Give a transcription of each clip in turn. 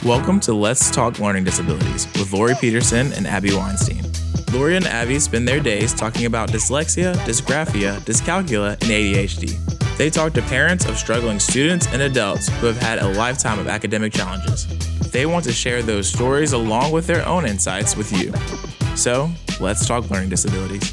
Welcome to Let's Talk Learning Disabilities with Lori Peterson and Abby Weinstein. Lori and Abby spend their days talking about dyslexia, dysgraphia, dyscalculia, and ADHD. They talk to parents of struggling students and adults who have had a lifetime of academic challenges. They want to share those stories along with their own insights with you. So, let's talk learning disabilities.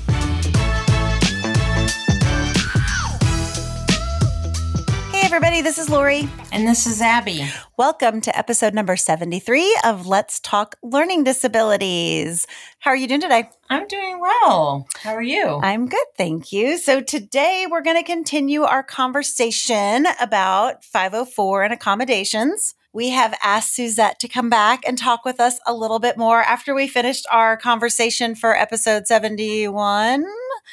Everybody, this is Lori. And this is Abby. Welcome to episode number 73 of Let's Talk Learning Disabilities. How are you doing today? I'm doing well. How are you? I'm good, thank you. So today we're going to continue our conversation about 504 and accommodations. We have asked Suzette to come back and talk with us a little bit more after we finished our conversation for episode 71.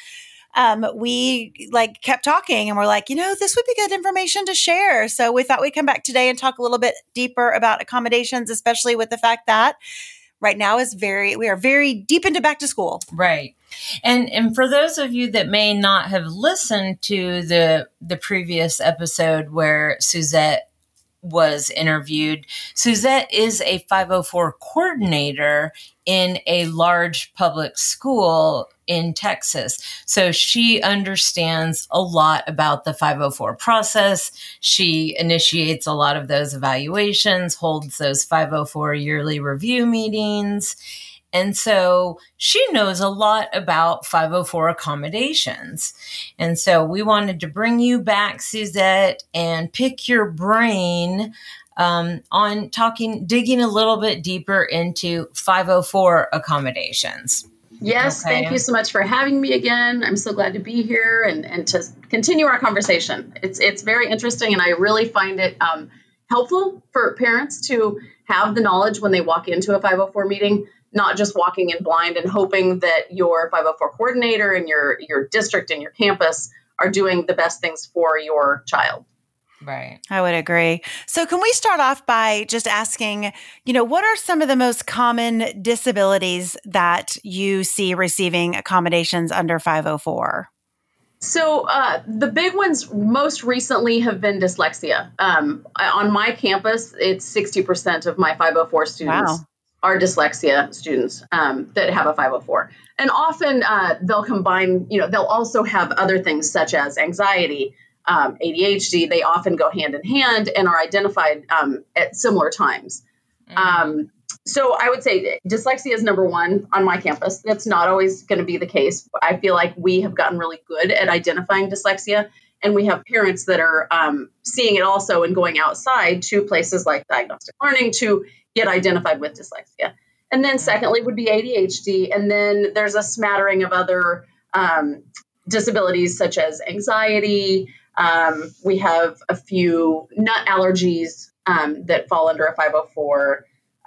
We kept talking and we're like, this would be good information to share. So we thought we'd come back today and talk a little bit deeper about accommodations, especially with the fact that right now we are very deep into back to school. Right. And for those of you that may not have listened to the previous episode where Suzette was interviewed, Suzette is a 504 coordinator in a large public school in Texas. So she understands a lot about the 504 process. She initiates a lot of those evaluations, holds those 504 yearly review meetings. And so she knows a lot about 504 accommodations. And so we wanted to bring you back, Suzette, and pick your brain on digging a little bit deeper into 504 accommodations. Yes, Okay. Thank you so much for having me again. I'm so glad to be here and to continue our conversation. It's very interesting, and I really find it helpful for parents to have the knowledge when they walk into a 504 meeting, not just walking in blind and hoping that your 504 coordinator and your district and your campus are doing the best things for your child. Right. I would agree. So can we start off by just asking, what are some of the most common disabilities that you see receiving accommodations under 504? So the big ones most recently have been dyslexia. On my campus, it's 60% of my 504 students are dyslexia students that have a 504. And often they'll combine, they'll also have other things such as anxiety, ADHD. They often go hand in hand and are identified at similar times. Mm-hmm. So I would say dyslexia is number one on my campus. That's not always going to be the case. I feel like we have gotten really good at identifying dyslexia, and we have parents that are seeing it also and going outside to places like diagnostic learning to get identified with dyslexia. And then secondly would be ADHD. And then there's a smattering of other disabilities such as anxiety. We have a few nut allergies that fall under a 504,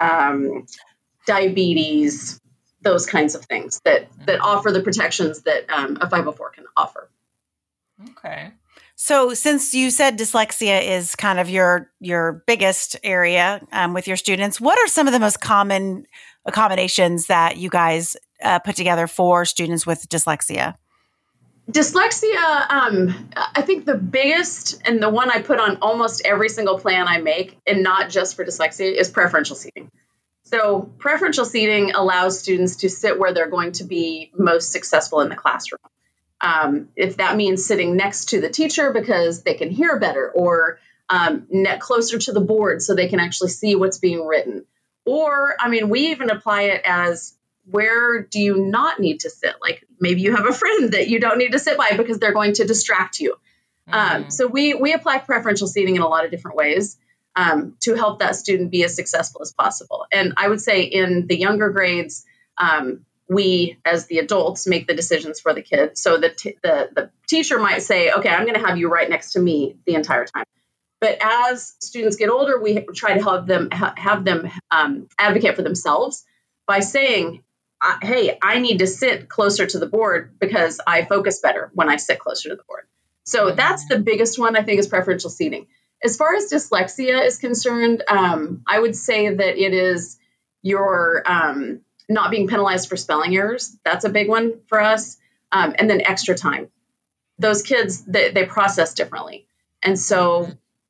diabetes, those kinds of things that offer the protections that a 504 can offer. Okay. So since you said dyslexia is kind of your biggest area with your students, what are some of the most common accommodations that you guys put together for students with dyslexia? Dyslexia, I think the biggest and the one I put on almost every single plan I make, and not just for dyslexia, is preferential seating. So preferential seating allows students to sit where they're going to be most successful in the classroom. If that means sitting next to the teacher because they can hear better, or closer to the board so they can actually see what's being written. Or, we even apply it as, where do you not need to sit? Like maybe you have a friend that you don't need to sit by because they're going to distract you. So we apply preferential seating in a lot of different ways to help that student be as successful as possible. And I would say in the younger grades, we as the adults make the decisions for the kids. So the teacher might say, okay, I'm going to have you right next to me the entire time. But as students get older, we try to have them advocate for themselves by saying, hey, I need to sit closer to the board because I focus better when I sit closer to the board. So that's the biggest one, I think, is preferential seating. As far as dyslexia is concerned, I would say that it is your not being penalized for spelling errors. That's a big one for us. And then extra time. Those kids, they process differently. And so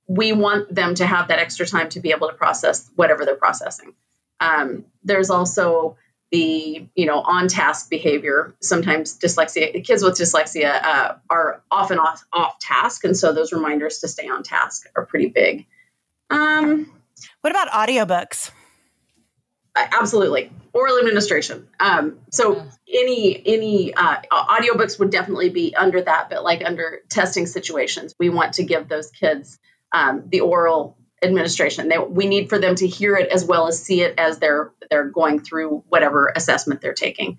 we want them to have that extra time to be able to process whatever they're processing. There's also the, on-task behavior. Sometimes kids with dyslexia are often off task. And so those reminders to stay on task are pretty big. What about audiobooks? Absolutely. Oral administration. So any audiobooks would definitely be under that, but like under testing situations, we want to give those kids the oral administration. We need for them to hear it as well as see it as they're going through whatever assessment they're taking.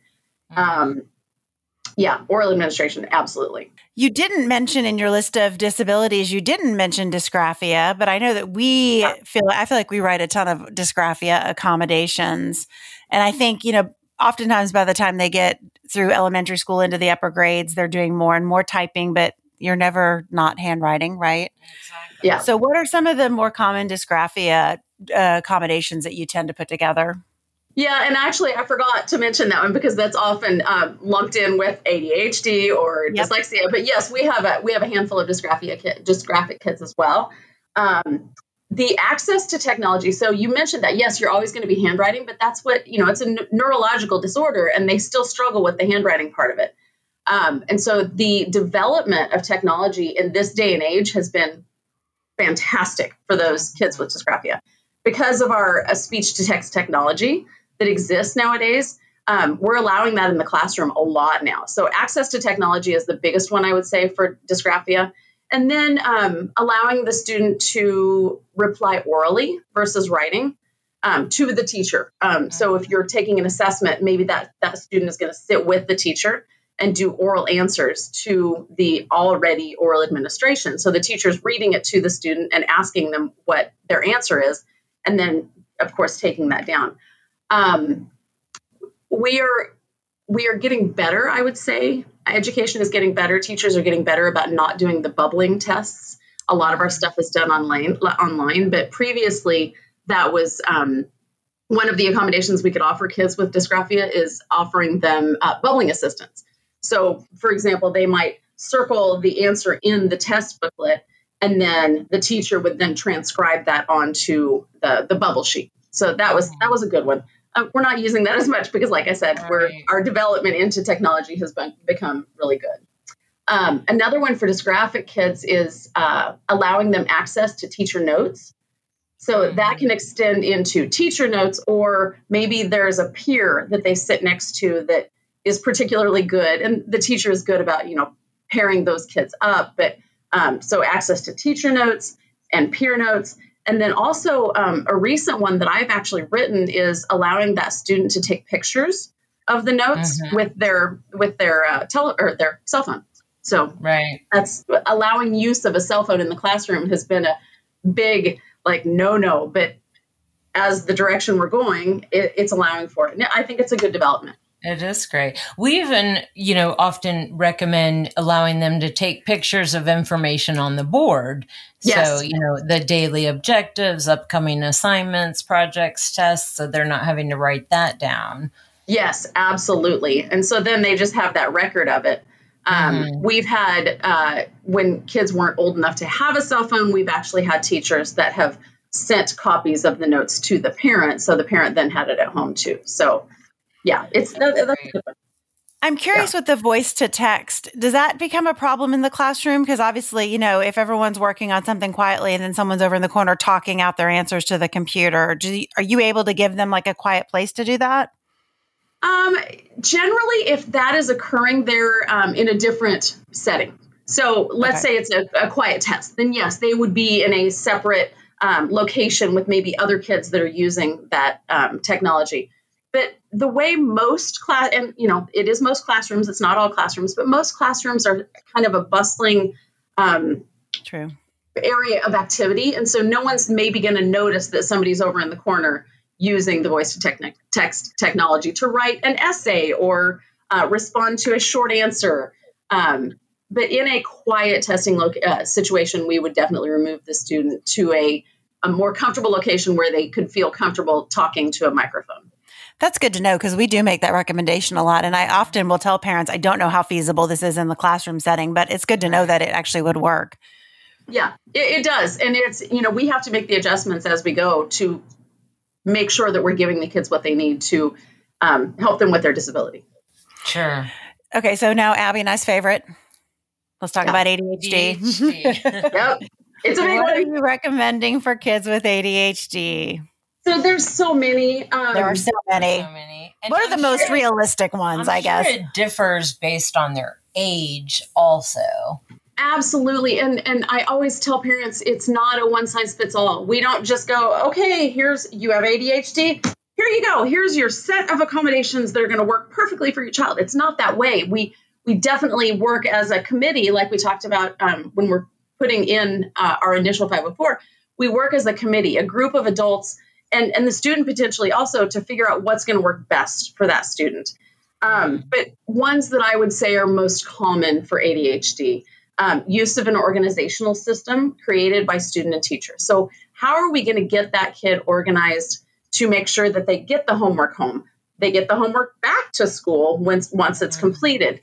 Oral administration, absolutely. You didn't mention in your list of disabilities, you didn't mention dysgraphia, but I know that I feel like we write a ton of dysgraphia accommodations. And I think, oftentimes by the time they get through elementary school into the upper grades, they're doing more and more typing, but you're never not handwriting, right? Exactly. Yeah. So what are some of the more common dysgraphia accommodations that you tend to put together? Yeah, and actually, I forgot to mention that one because that's often lumped in with ADHD or dyslexia. But yes, we have a handful of dysgraphic kids as well. The access to technology. So you mentioned that, yes, you're always going to be handwriting, but that's what, it's a neurological disorder, and they still struggle with the handwriting part of it. And so the development of technology in this day and age has been fantastic for those kids with dysgraphia because of our speech-to-text technology that exists nowadays. We're allowing that in the classroom a lot now. So access to technology is the biggest one, I would say, for dysgraphia. And then allowing the student to reply orally versus writing to the teacher. So if you're taking an assessment, maybe that student is going to sit with the teacher and do oral answers to the already oral administration. So the teacher's reading it to the student and asking them what their answer is, and then, of course, taking that down. We are getting better, I would say. Education is getting better. Teachers are getting better about not doing the bubbling tests. A lot of our stuff is done online, but previously that was one of the accommodations we could offer kids with dysgraphia is offering them bubbling assistance. So, for example, they might circle the answer in the test booklet, and then the teacher would then transcribe that onto the bubble sheet. So that was a good one. We're not using that as much because, like I said, our development into technology has become really good. Another one for dysgraphic kids is allowing them access to teacher notes. So that can extend into teacher notes, or maybe there's a peer that they sit next to that is particularly good, and the teacher is good about, pairing those kids up. But so access to teacher notes and peer notes. And then also a recent one that I've actually written is allowing that student to take pictures of the notes with their cell phone. So that's allowing use of a cell phone in the classroom has been a big no, but as the direction we're going, it's allowing for it. And I think it's a good development. It is great. We even, often recommend allowing them to take pictures of information on the board. Yes. So, the daily objectives, upcoming assignments, projects, tests, so they're not having to write that down. Yes, absolutely. And so then they just have that record of it. We've had, when kids weren't old enough to have a cell phone, we've actually had teachers that have sent copies of the notes to the parent. So the parent then had it at home too. So yeah, that's a good one. I'm curious with the voice to text, does that become a problem in the classroom? Because obviously, if everyone's working on something quietly and then someone's over in the corner talking out their answers to the computer, are you able to give them a quiet place to do that? Generally, if that is occurring, they're in a different setting. So let's say it's a quiet test, then yes, they would be in a separate location with maybe other kids that are using that technology. But the way most it is most classrooms, it's not all classrooms, but most classrooms are kind of a bustling True. area of activity. And so no one's maybe going to notice that somebody's over in the corner using the voice to text technology to write an essay or respond to a short answer. But in a quiet testing situation, we would definitely remove the student to a more comfortable location where they could feel comfortable talking to a microphone. That's good to know because we do make that recommendation a lot. And I often will tell parents, I don't know how feasible this is in the classroom setting, but it's good to know that it actually would work. Yeah, it does. And it's, we have to make the adjustments as we go to make sure that we're giving the kids what they need to help them with their disability. Sure. Okay, so now Abby, nice favorite. Let's talk about ADHD. Yep. It's a big What one. are you recommending for kids with ADHD? So there's so many. There are so many. And What are the most realistic ones, I guess? It differs based on their age also. Absolutely. And I always tell parents, it's not a one size fits all. We don't just go, okay, you have ADHD. Here you go. Here's your set of accommodations that are going to work perfectly for your child. It's not that way. We definitely work as a committee, like we talked about when we're putting in our initial 504. We work as a committee, a group of adults and the student potentially also to figure out what's going to work best for that student. But ones that I would say are most common for ADHD, use of an organizational system created by student and teacher. So how are we going to get that kid organized to make sure that they get the homework home? They get the homework back to school once it's completed.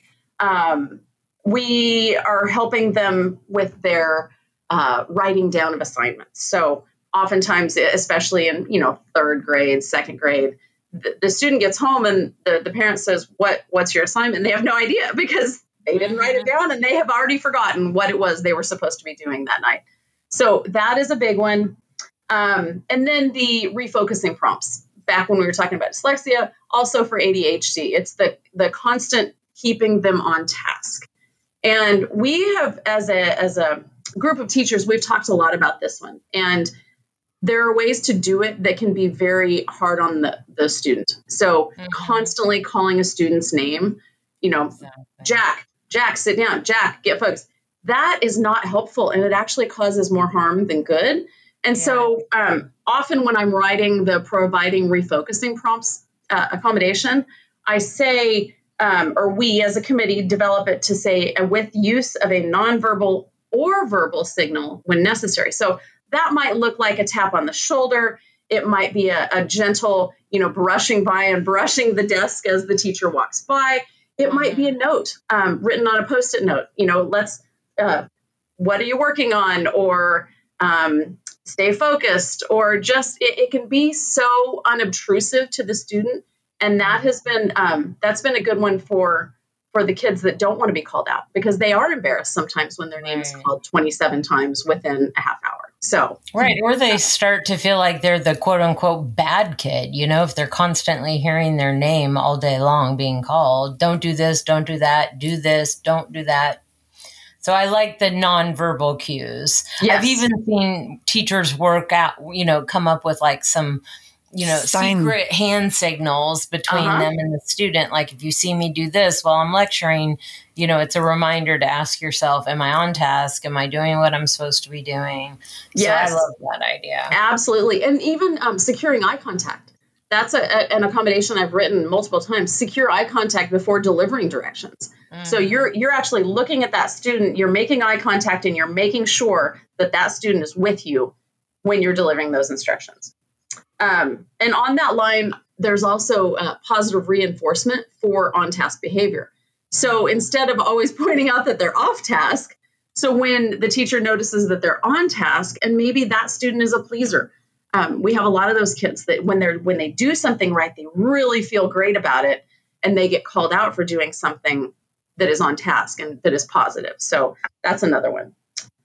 We are helping them with their writing down of assignments. So oftentimes, especially in third grade, second grade, the student gets home and the parent says, "What's your assignment?" And they have no idea because they didn't write it down and they have already forgotten what it was they were supposed to be doing that night. So that is a big one. And then the refocusing prompts. Back when we were talking about dyslexia, also for ADHD, it's the constant keeping them on task. And we have, as a group of teachers, we've talked a lot about this one. And there are ways to do it that can be very hard on the student. So constantly calling a student's name, exactly. Jack, sit down. Jack, get focused. That is not helpful. And it actually causes more harm than good. And so often when I'm writing the providing refocusing prompts accommodation, I say, or we as a committee develop it to say with use of a nonverbal or verbal signal when necessary. So that might look like a tap on the shoulder. It might be a gentle, brushing by and brushing the desk as the teacher walks by. It might be a note written on a Post-it note. What are you working on? Or stay focused. Or just it can be so unobtrusive to the student, and that has been that's been a good one for the kids that don't want to be called out because they are embarrassed sometimes when their name is called 27 times within a half hour. So or they start to feel like they're the quote unquote bad kid, if they're constantly hearing their name all day long being called, don't do this, don't do that, do this, don't do that. So I like the nonverbal cues. Yes. I've even seen teachers work out, come up with like some secret hand signals between them and the student. Like if you see me do this while I'm lecturing, it's a reminder to ask yourself, am I on task? Am I doing what I'm supposed to be doing? Yes. So I love that idea. Absolutely. And even securing eye contact. That's an accommodation I've written multiple times. Secure eye contact before delivering directions. So you're actually looking at that student, you're making eye contact, and you're making sure that student is with you when you're delivering those instructions. And on that line, there's also positive reinforcement for on-task behavior. So instead of always pointing out that they're off task, so when the teacher notices that they're on task, and maybe that student is a pleaser, we have a lot of those kids that when they do something right, they really feel great about it, and they get called out for doing something that is on task and that is positive. So that's another one.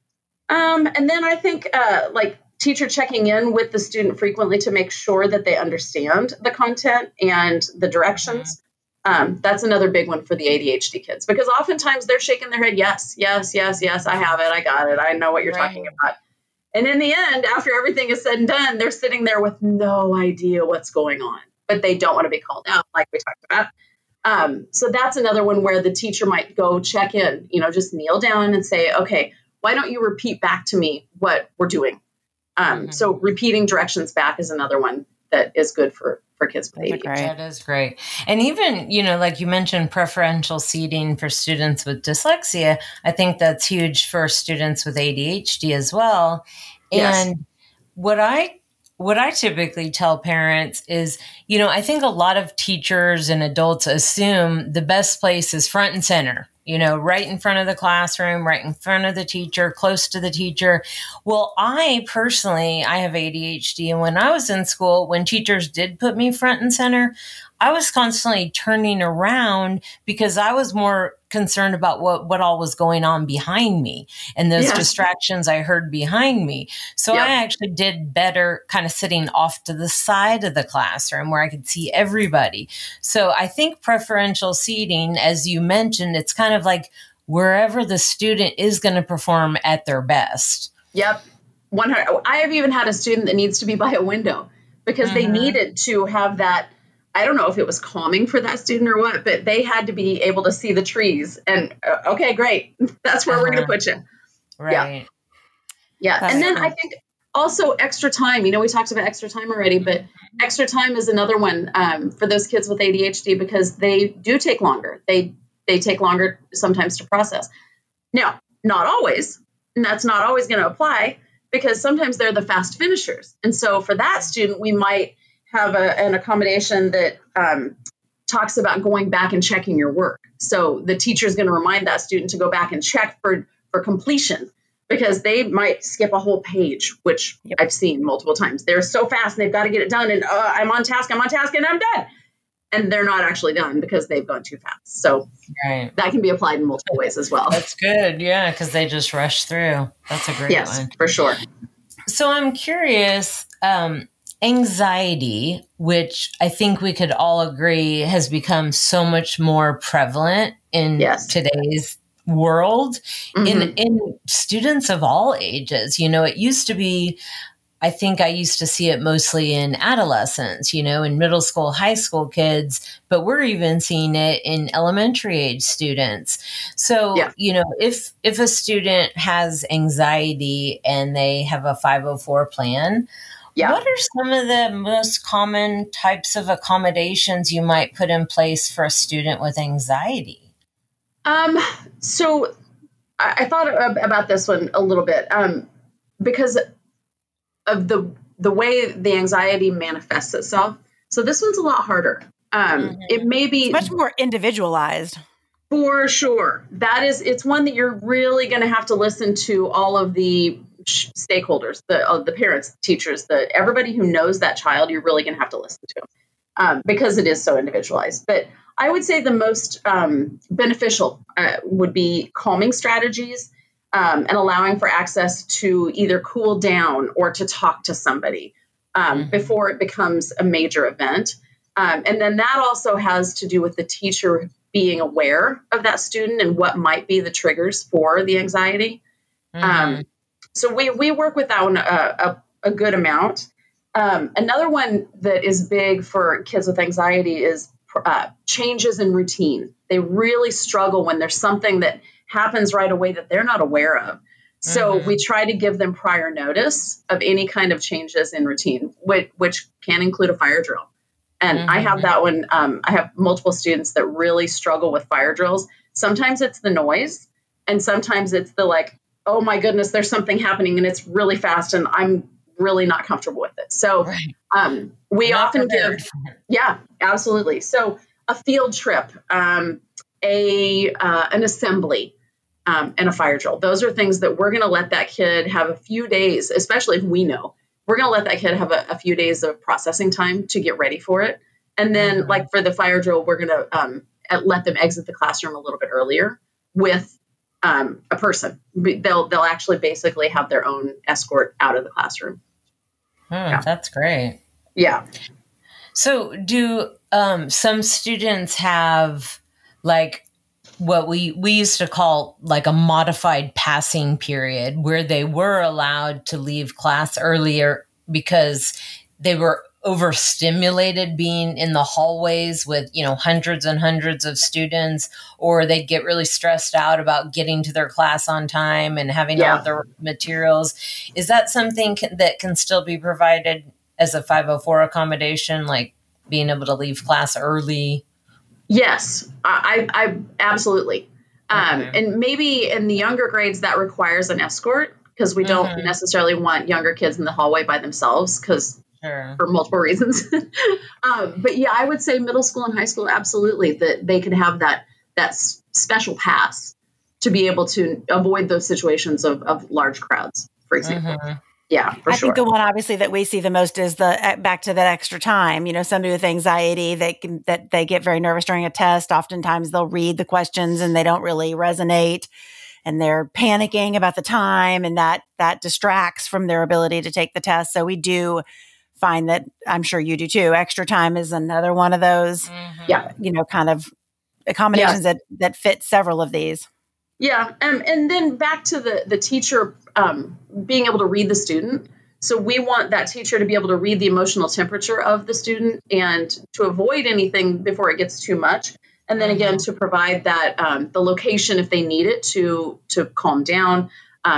And then I think teacher checking in with the student frequently to make sure that they understand the content and the directions. That's another big one for the ADHD kids, because oftentimes they're shaking their head. Yes, yes, yes, yes. I have it. I got it. I know what you're talking about. And in the end, after everything is said and done, they're sitting there with no idea what's going on, but they don't want to be called out like we talked about. So that's another one where the teacher might go check in, just kneel down and say, okay, why don't you repeat back to me what we're doing? So repeating directions back is another one that is good for kids with ADHD. That is great. And even, like you mentioned, preferential seating for students with dyslexia, I think that's huge for students with ADHD as well. Yes. And what I typically tell parents is, I think a lot of teachers and adults assume the best place is front and center, right in front of the classroom, right in front of the teacher, close to the teacher. Well, I have ADHD. And when I was in school, when teachers did put me front and center, I was constantly turning around because I was more concerned about what all was going on behind me and those distractions I heard behind me. So I actually did better kind of sitting off to the side of the classroom where I could see everybody. So I think preferential seating, as you mentioned, it's kind of like wherever the student is going to perform at their best. Yep. 100. I have even had a student that needs to be by a window because they needed to have that. I don't know if it was calming for that student or what, but they had to be able to see the trees and okay, great. That's where we're going to put you. Right. Yeah. And then I think also extra time, we talked about extra time already, but extra time is another one for those kids with ADHD because they do take longer. They take longer sometimes to process. Now, not always, and that's not always going to apply because sometimes they're the fast finishers. And so for that student, we might have an accommodation that talks about going back and checking your work. So the teacher is going to remind that student to go back and check for completion because they might skip a whole page, which I've seen multiple times. They're so fast and they've got to get it done. And I'm on task and I'm done. And they're not actually done because they've gone too fast. So that can be applied in multiple ways as well. That's good. Yeah, because they just rush through. That's a great one. Yes, for sure. So I'm curious, anxiety, which I think we could all agree has become so much more prevalent in today's world in students of all ages. It used to be, I think I used to see it mostly in adolescents, in middle school, high school kids, but we're even seeing it in elementary age students. So, if a student has anxiety and they have a 504 plan, what are some of the most common types of accommodations you might put in place for a student with anxiety? So I thought about this one a little bit because of the way the anxiety manifests itself. So this one's a lot harder. It may be it's much more individualized. For sure. It's one that you're really going to have to listen to all of the stakeholders, the parents, the teachers, everybody who knows that child, you're really going to have to listen to because it is so individualized. But I would say the most beneficial would be calming strategies and allowing for access to either cool down or to talk to somebody before it becomes a major event. And then that also has to do with the teacher being aware of that student and what might be the triggers for the anxiety. So we work with that one a good amount. Another one that is big for kids with anxiety is changes in routine. They really struggle when there's something that happens right away that they're not aware of. So we try to give them prior notice of any kind of changes in routine, which can include a fire drill. And I have that one. I have multiple students that really struggle with fire drills. Sometimes it's the noise and sometimes it's the oh my goodness, there's something happening and it's really fast and I'm really not comfortable with it. So we often give, absolutely. So a field trip, an assembly, and a fire drill. Those are things that we're going to let that kid have a few days, especially if we know, we're going to let that kid have a few days of processing time to get ready for it. And then for the fire drill, we're going to let them exit the classroom a little bit earlier with a person. They'll actually basically have their own escort out of the classroom. That's great. Yeah. So do some students have what we used to call a modified passing period where they were allowed to leave class earlier because they were overstimulated being in the hallways with, hundreds and hundreds of students, or they'd get really stressed out about getting to their class on time and having all of their materials. Is that something that can still be provided as a 504 accommodation, like being able to leave class early? Yes, I absolutely. And maybe in the younger grades that requires an escort because we don't necessarily want younger kids in the hallway by themselves for multiple reasons. But yeah, I would say middle school and high school, absolutely, that they can have that special pass to be able to avoid those situations of large crowds, for example. Yeah, for sure. I think the one obviously that we see the most is the back to that extra time. Somebody with anxiety that they get very nervous during a test. Oftentimes they'll read the questions and they don't really resonate, and they're panicking about the time, and that distracts from their ability to take the test. So we do find that, I'm sure you do too, extra time is another one of those, kind of accommodations that fit several of these. Yeah. And then back to the teacher being able to read the student. So we want that teacher to be able to read the emotional temperature of the student and to avoid anything before it gets too much. And then again, to provide that the location if they need it to calm down,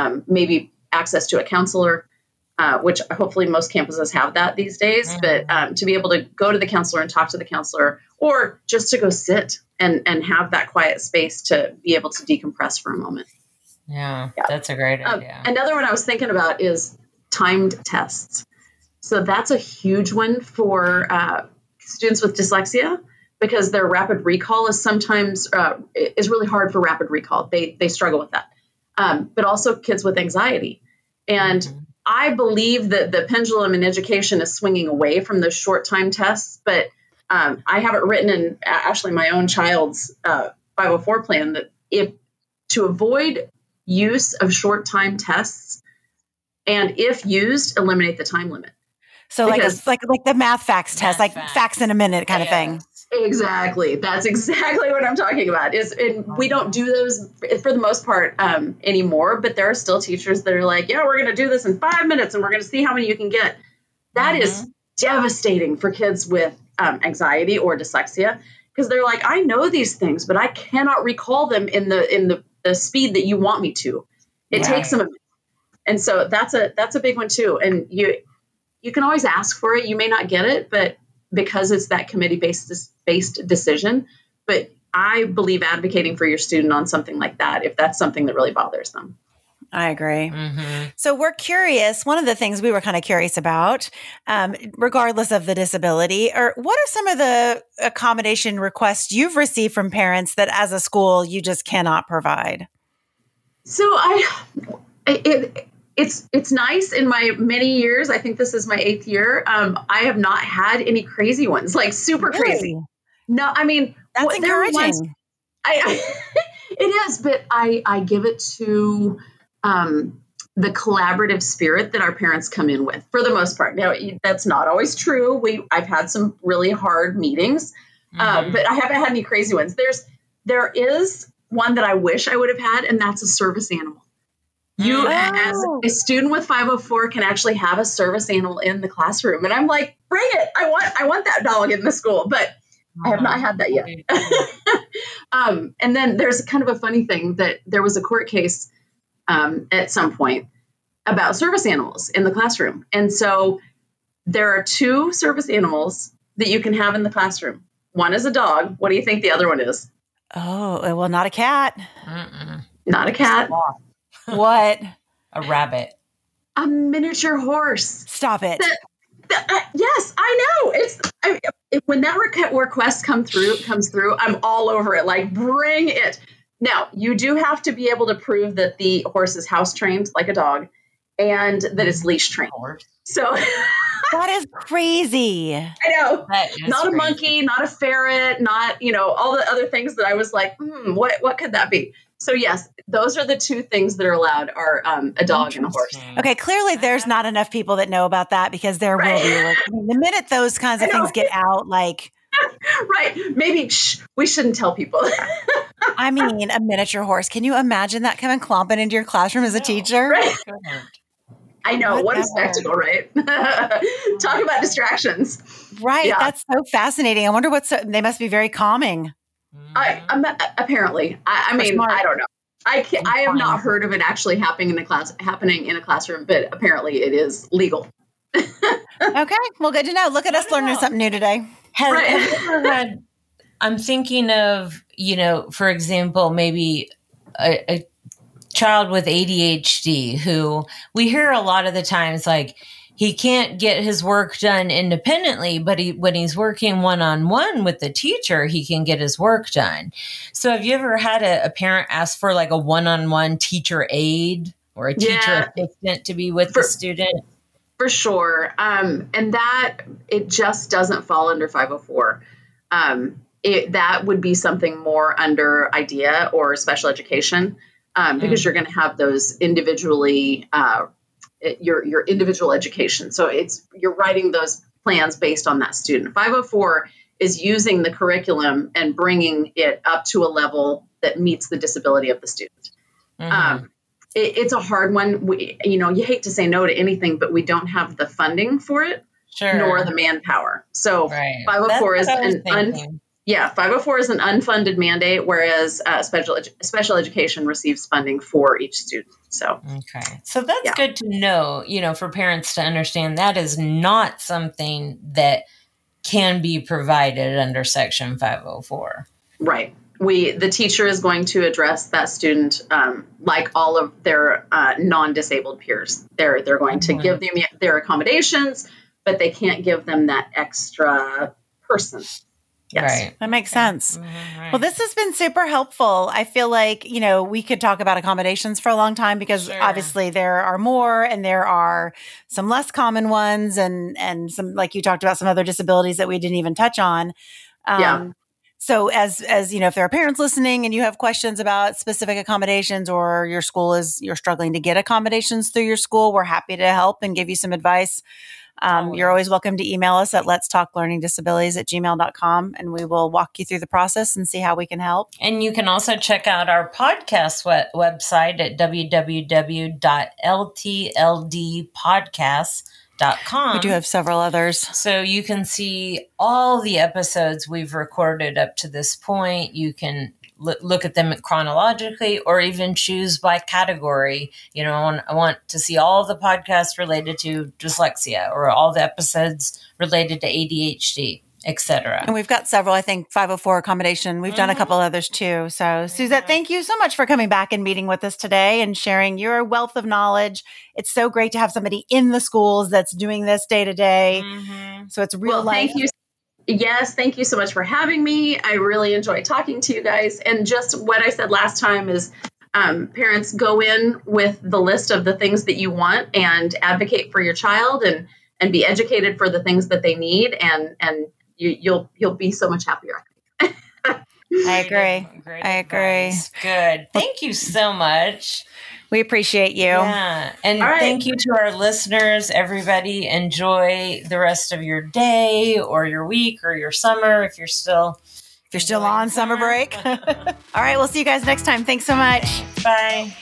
maybe access to a counselor, which hopefully most campuses have that these days. But to be able to go to the counselor and talk to the counselor, or just to go sit and have that quiet space to be able to decompress for a moment. Yeah. That's a great idea. Another one I was thinking about is timed tests. So that's a huge one for students with dyslexia, because their rapid recall is sometimes is really hard for rapid recall. They struggle with that. But also kids with anxiety. And I believe that the pendulum in education is swinging away from those short time tests, but I have it written in actually my own child's 504 plan that if to avoid use of short time tests, and if used, eliminate the time limit. So because, like the math facts test, like facts in a minute kind of thing. Exactly. That's exactly what I'm talking about. We don't do those for the most part anymore, but there are still teachers that are like, yeah, we're going to do this in 5 minutes and we're going to see how many you can get. That is devastating for kids with anxiety or dyslexia, because they're like, I know these things, but I cannot recall them in the speed that you want me to. It takes them a minute. And so that's a big one too. And you can always ask for it. You may not get it, but because it's that committee-based decision. But I believe advocating for your student on something like that, if that's something that really bothers them. I agree. So we're curious. One of the things we were kind of curious about, regardless of the disability, or what are some of the accommodation requests you've received from parents that as a school you just cannot provide? So it's nice in my many years. I think this is my 8th year. I have not had any crazy ones, like super crazy. No, I mean, that's encouraging. It is, but I give it to the collaborative spirit that our parents come in with for the most part. Now, that's not always true. I've had some really hard meetings, but I haven't had any crazy ones. There is one that I wish I would have had, and that's a service animal. You, as a student with 504, can actually have a service animal in the classroom. And I'm like, bring it. I want that dog in the school, but I have not had that yet. And then there's kind of a funny thing that there was a court case at some point about service animals in the classroom. And so there are 2 service animals that you can have in the classroom. One is a dog. What do you think the other one is? Oh, well, not a cat. Not a cat. What? A rabbit. A miniature horse. Stop it. Yes, I know. When that request comes through, I'm all over it. Like, bring it. Now, you do have to be able to prove that the horse is house trained like a dog and that it's leash trained. So that is crazy. I know. Not a monkey, not a ferret, not, all the other things that I was like, what could that be? So yes, those are the 2 things that are allowed are a dog and a horse. Okay, clearly there's not enough people that know about that, because there will be. The minute those kinds of things get out, like... Right. Maybe we shouldn't tell people. I mean, a miniature horse. Can you imagine that coming clomping into your classroom as a teacher? Right. I know. What a spectacle, right? Talk about distractions. Right. Yeah. That's so fascinating. I wonder they must be very calming. Apparently. I mean, I don't know. I have not heard of it actually happening in a classroom, but apparently it is legal. Okay. Well, good to know. Look at us learning something new today. Have you ever had, I'm thinking of, for example, maybe a child with ADHD who we hear a lot of the times, like, he can't get his work done independently, but when he's working one-on-one with the teacher, he can get his work done. So have you ever had a parent ask for like a one-on-one teacher aid or a teacher assistant to be with the student? For sure. And that, it just doesn't fall under 504. That would be something more under IDEA or special education, because you're going to have those individually, your individual education. So you're writing those plans based on that student. 504 is using the curriculum and bringing it up to a level that meets the disability of the student. It's a hard one. You hate to say no to anything, but we don't have the funding for it, nor the manpower. So 504 is 504 is an unfunded mandate, whereas special education receives funding for each student. So so that's good to know. For parents to understand that is not something that can be provided under Section 504. Right. The teacher is going to address that student like all of their non-disabled peers. They're going to give them their accommodations, but they can't give them that extra person. Yes. Right. That makes sense. Well, this has been super helpful. I feel like, we could talk about accommodations for a long time because obviously there are more and there are some less common ones and some, like you talked about, some other disabilities that we didn't even touch on. So as if there are parents listening and you have questions about specific accommodations or you're struggling to get accommodations through your school, we're happy to help and give you some advice. You're always welcome to email us at letstalklearningdisabilities@gmail.com and we will walk you through the process and see how we can help. And you can also check out our podcast website at www.ltldpodcast.com. We do have several others. So you can see all the episodes we've recorded up to this point. You can look at them chronologically or even choose by category. I want to see all the podcasts related to dyslexia or all the episodes related to ADHD, etc. And we've got several, I think, 504 accommodation. We've done a couple others too. So Suzette, thank you so much for coming back and meeting with us today and sharing your wealth of knowledge. It's so great to have somebody in the schools that's doing this day to day. So it's real life. Thank you. Yes, thank you so much for having me. I really enjoy talking to you guys. And just what I said last time is parents, go in with the list of the things that you want and advocate for your child and be educated for the things that they need. And you'll be so much happier. I agree. I agree. Good. Thank you so much. We appreciate you. Yeah. And thank you to our listeners. Everybody, enjoy the rest of your day or your week or your summer if you're still on summer break. All right. We'll see you guys next time. Thanks so much. Bye.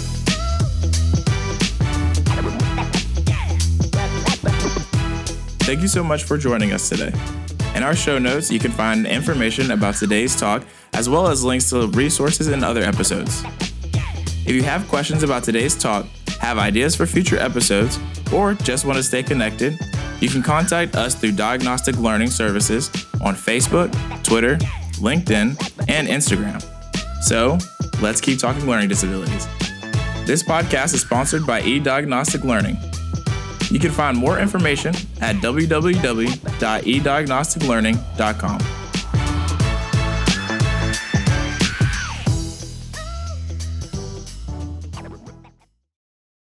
Thank you so much for joining us today. In our show notes, you can find information about today's talk, as well as links to resources and other episodes. If you have questions about today's talk, have ideas for future episodes, or just want to stay connected, you can contact us through Diagnostic Learning Services on Facebook, Twitter, LinkedIn, and Instagram. So, let's keep talking learning disabilities. This podcast is sponsored by eDiagnostic Learning. You can find more information at www.ediagnosticlearning.com.